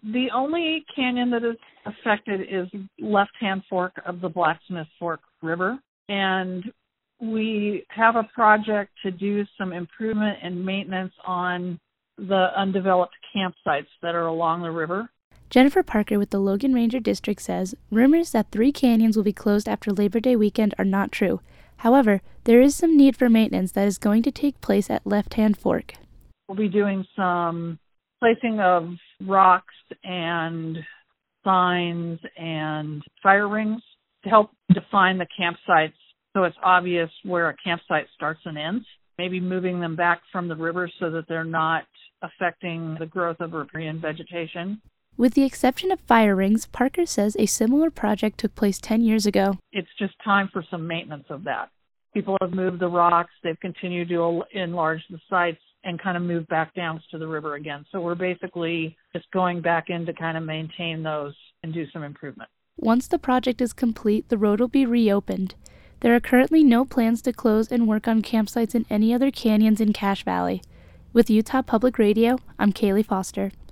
The only canyon that is affected is left-hand fork of the Blacksmith Fork River, and we have a project to do some improvement and maintenance on the undeveloped campsites that are along the river. Jennifer Parker with the Logan Ranger District says rumors that 3 canyons will be closed after Labor Day weekend are not true. However, there is some need for maintenance that is going to take place at Left-Hand Fork. We'll be doing some placing of rocks and signs and fire rings to help define the campsites so it's obvious where a campsite starts and ends. Maybe moving them back from the river so that they're not affecting the growth of riparian vegetation. With the exception of fire rings, Parker says a similar project took place 10 years ago. It's just time for some maintenance of that. People have moved the rocks, they've continued to enlarge the sites and kind of move back down to the river again. So we're basically just going back in to kind of maintain those and do some improvement. Once the project is complete, the road will be reopened. There are currently no plans to close and work on campsites in any other canyons in Cache Valley. With Utah Public Radio, I'm Kaylee Foster.